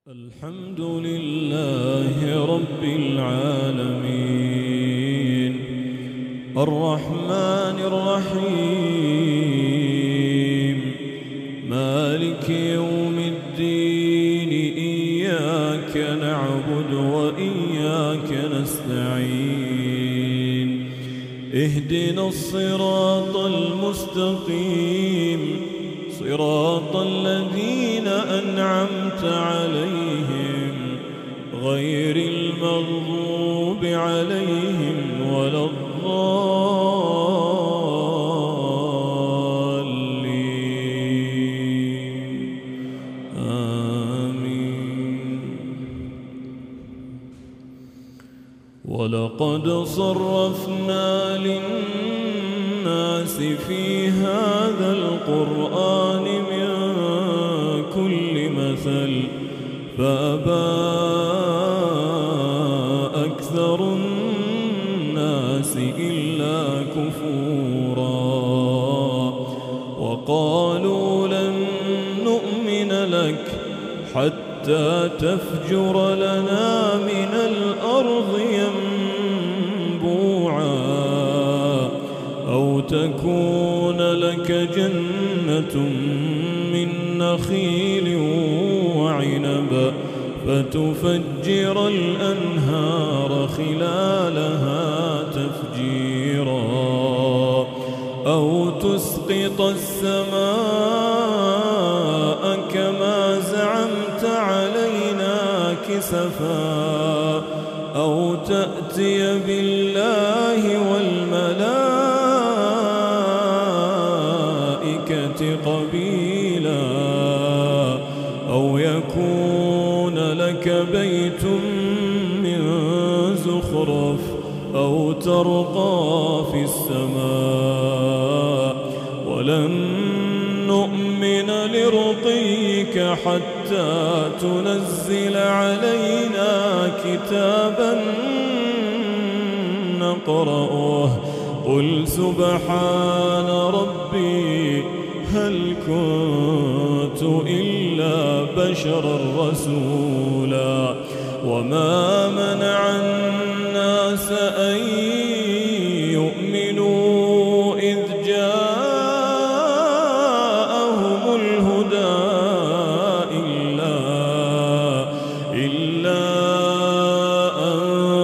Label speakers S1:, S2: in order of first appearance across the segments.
S1: الحمد لله رب العالمين الرحمن الرحيم مالك يوم الدين إياك نعبد وإياك نستعين اهدنا الصراط المستقيم صراط الذين أنعمت عليهم غير المغضوب عليهم ولا الضالين آمين. ولقد صرفنا للناس في هذا القرآن من كل مثل فأبى أكثر الناس إلا كفورا وقالوا لن نؤمن لك حتى تفجر لنا من الأرض ينبوعا أو تكون لك جنة من نخيل وعنب فتفجر الأنهار خلالها تفجيرا أو تسقط السماء كما زعمت علينا كسفا أو تأتي بالله والملائكة قبيلا أو يكون لك بيت من زخرف أو ترقى في السماء ولن نؤمن لرقيك حتى تنزل علينا كتابا نقرأه قل سبحان ربي هل كنت إلا بشرا رسولا وما منع الناس أن يؤمنوا إذ جاءهم الهدى إلا أن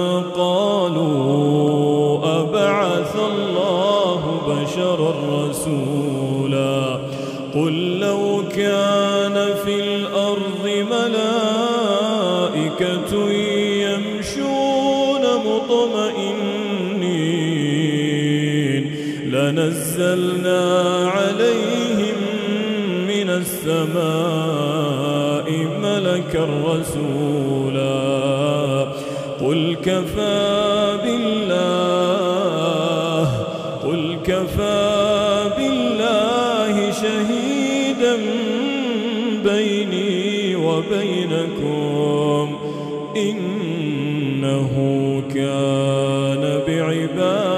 S1: قالوا أبعث الله بشرا رسولا قل لو كان في الأرض ملائكة يمشون مطمئنين لنزلنا عليهم من السماء ملكا رسولا قل كفى بالله شهيدا بيني وبينكم إنه كان بعباده